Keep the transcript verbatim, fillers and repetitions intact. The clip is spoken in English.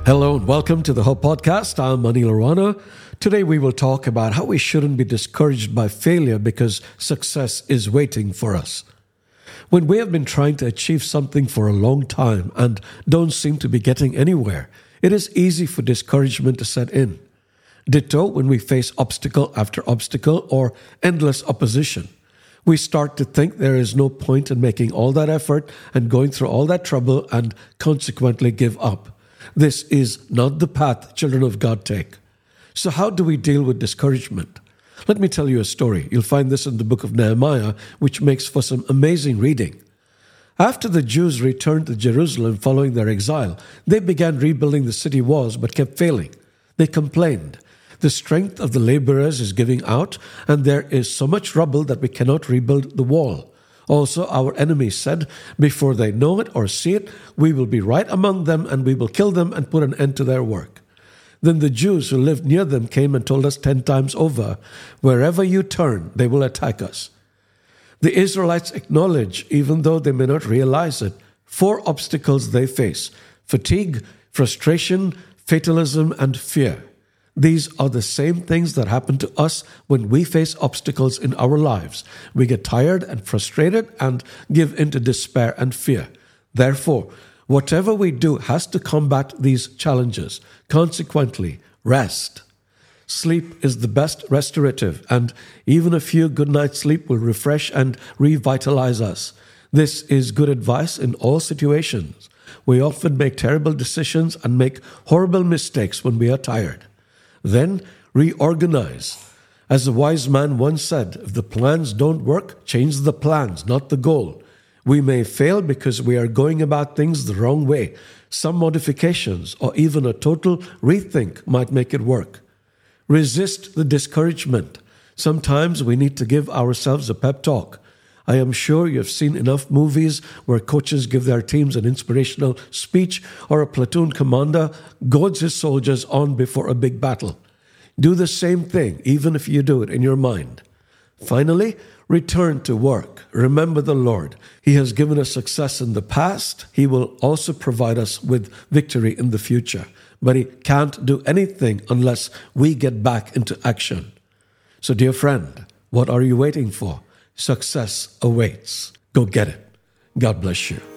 Hello and welcome to the Hope Podcast. I'm Anil Arana. Today we will talk about how we shouldn't be discouraged by failure because success is waiting for us. When we have been trying to achieve something for a long time and don't seem to be getting anywhere, it is easy for discouragement to set in. Ditto when we face obstacle after obstacle or endless opposition. We start to think there is no point in making all that effort and going through all that trouble and consequently give up. This is not the path children of God take. So how do we deal with discouragement? Let me tell you a story. You'll find this in the book of Nehemiah, which makes for some amazing reading. After the Jews returned to Jerusalem following their exile, they began rebuilding the city walls but kept failing. They complained. The strength of the laborers is giving out, and there is so much rubble that we cannot rebuild the wall. Also, our enemies said, before they know it or see it, we will be right among them and we will kill them and put an end to their work. Then the Jews who lived near them came and told us ten times over, wherever you turn, they will attack us. The Israelites acknowledge, even though they may not realize it, four obstacles they face: fatigue, frustration, fatalism, and fear. These are the same things that happen to us when we face obstacles in our lives. We get tired and frustrated and give in to despair and fear. Therefore, whatever we do has to combat these challenges. Consequently, rest. Sleep is the best restorative, and even a few good night's sleep will refresh and revitalize us. This is good advice in all situations. We often make terrible decisions and make horrible mistakes when we are tired. Then reorganize. As a wise man once said, if the plans don't work, change the plans, not the goal. We may fail because we are going about things the wrong way. Some modifications or even a total rethink might make it work. Resist the discouragement. Sometimes we need to give ourselves a pep talk. I am sure you have seen enough movies where coaches give their teams an inspirational speech or a platoon commander goads his soldiers on before a big battle. Do the same thing, even if you do it in your mind. Finally, return to work. Remember the Lord. He has given us success in the past. He will also provide us with victory in the future. But He can't do anything unless we get back into action. So, dear friend, what are you waiting for? Success awaits. Go get it. God bless you.